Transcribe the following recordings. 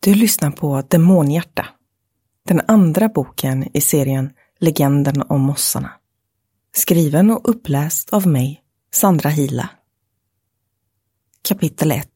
Du lyssnar på Demonhjärta, den andra boken i serien Legenden om mossarna. Skriven och uppläst av mig, Sandra Hila. Kapitel 1.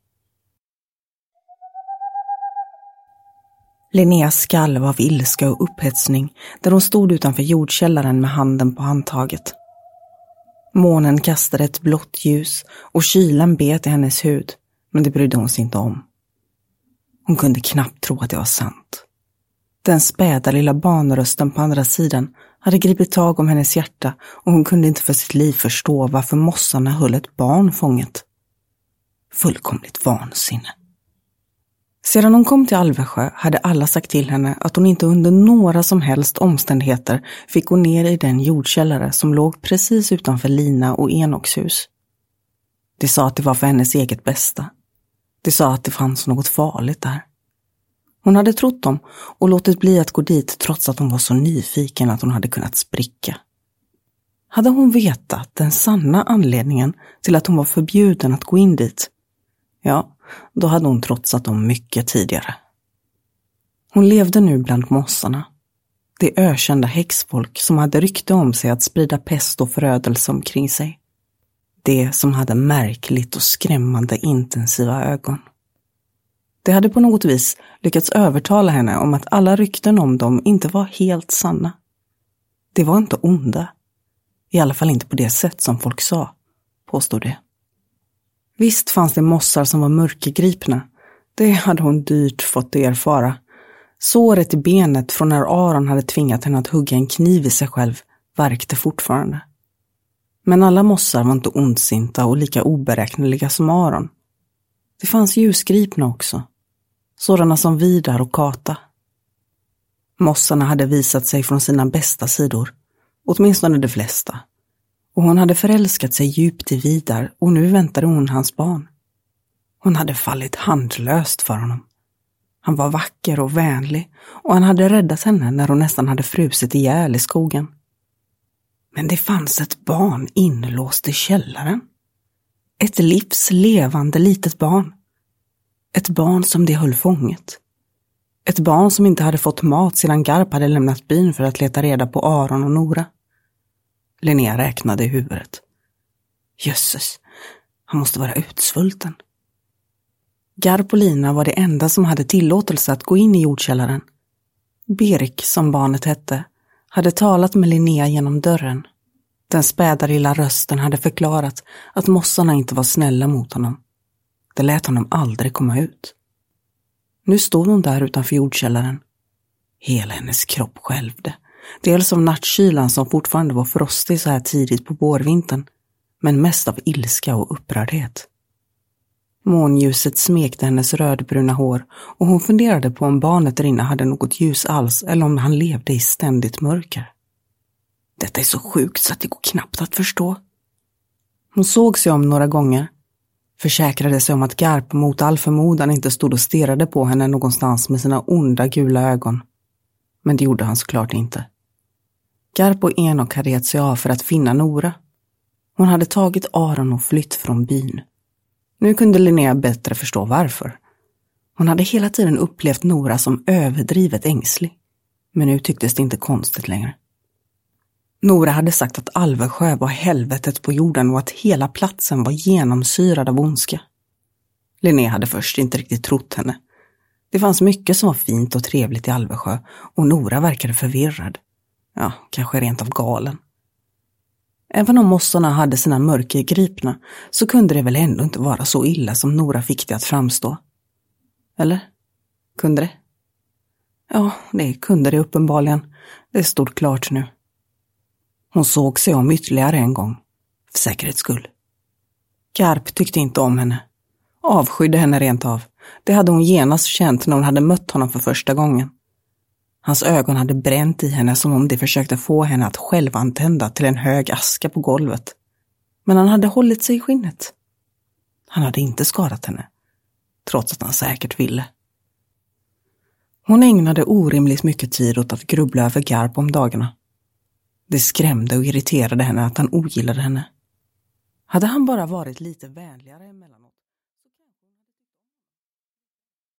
Linnea skalv av ilska och upphetsning där hon stod utanför jordkällaren med handen på handtaget. Månen kastade ett blått ljus och kylan bet i hennes hud, men det brydde hon sig inte om. Hon kunde knappt tro att det var sant. Den späda lilla barnrösten på andra sidan hade gripit tag om hennes hjärta och hon kunde inte för sitt liv förstå varför mossarna höll ett barn fånget. Fullkomligt vansinne. Sedan hon kom till Alvesjö hade alla sagt till henne att hon inte under några som helst omständigheter fick gå ner i den jordkällare som låg precis utanför Lina och Enoks hus. De sa att det var för hennes eget bästa. De sa att det fanns något farligt där. Hon hade trott dem och låtit bli att gå dit trots att hon var så nyfiken att hon hade kunnat spricka. Hade hon vetat den sanna anledningen till att hon var förbjuden att gå in dit, ja, då hade hon trotsat dem mycket tidigare. Hon levde nu bland mossarna. Det ökända häxfolk som hade rykte om sig att sprida pest och förödelse omkring sig. Det som hade märkligt och skrämmande intensiva ögon. Det hade på något vis lyckats övertala henne om att alla rykten om dem inte var helt sanna. Det var inte onda. I alla fall inte på det sätt som folk sa, påstod det. Visst fanns det mossar som var mörkergripna. Det hade hon dyrt fått erfara. Såret i benet från när Aron hade tvingat henne att hugga en kniv i sig själv värkte fortfarande. Men alla mossar var inte ondsinta och lika oberäkneliga som Aron. Det fanns ljusgripna också. Sådana som Vidar och Kata. Mossarna hade visat sig från sina bästa sidor. Åtminstone de flesta. Och hon hade förälskat sig djupt i Vidar och nu väntade hon hans barn. Hon hade fallit handlöst för honom. Han var vacker och vänlig och han hade räddat henne när hon nästan hade frusit ihjäl i skogen. Men det fanns ett barn inlåst i källaren. Ett livslevande litet barn. Ett barn som det höll fånget. Ett barn som inte hade fått mat sedan Garp hade lämnat byn för att leta reda på Aron och Nora. Linnea räknade i huvudet. Jösses, han måste vara utsvulten. Garp och Lina var det enda som hade tillåtelse att gå in i jordkällaren. Birk, som barnet hette, hade talat med Linnea genom dörren. Den späda lilla rösten hade förklarat att mossarna inte var snälla mot honom. Det lät honom aldrig komma ut. Nu stod hon där utanför jordkällaren. Hela hennes kropp skälvde. Dels av nattkylan som fortfarande var frostig så här tidigt på vårvintern, men mest av ilska och upprördhet. Månljuset smekte hennes rödbruna hår och hon funderade på om barnet där inne hade något ljus alls eller om han levde i ständigt mörker. Detta är så sjukt så att det går knappt att förstå. Hon såg sig om några gånger, försäkrade sig om att Garp mot all förmodan inte stod och stirrade på henne någonstans med sina onda gula ögon. Men det gjorde han såklart inte. Garp och Enok hade gett sig av för att finna Nora. Hon hade tagit Aron och flytt från byn. Nu kunde Linnea bättre förstå varför. Hon hade hela tiden upplevt Nora som överdrivet ängslig. Men nu tycktes det inte konstigt längre. Nora hade sagt att Alvesjö var helvetet på jorden och att hela platsen var genomsyrad av ondska. Linnea hade först inte riktigt trott henne. Det fanns mycket som var fint och trevligt i Alvesjö och Nora verkade förvirrad. Ja, kanske rent av galen. Även om mossarna hade sina mörkergripna så kunde det väl ändå inte vara så illa som Nora fick det att framstå. Eller? Kunde det? Ja, det kunde det uppenbarligen. Det stod klart nu. Hon såg sig om ytterligare en gång, för säkerhets skull. Garp tyckte inte om henne. Avskydde henne rent av. Det hade hon genast känt när hon hade mött honom för första gången. Hans ögon hade bränt i henne som om de försökte få henne att självantända till en hög aska på golvet. Men han hade hållit sig i skinnet. Han hade inte skadat henne, trots att han säkert ville. Hon ägnade orimligt mycket tid åt att grubbla över Garp om dagarna. Det skrämde och irriterade henne att han ogillade henne. Hade han bara varit lite vänligare emellanåt?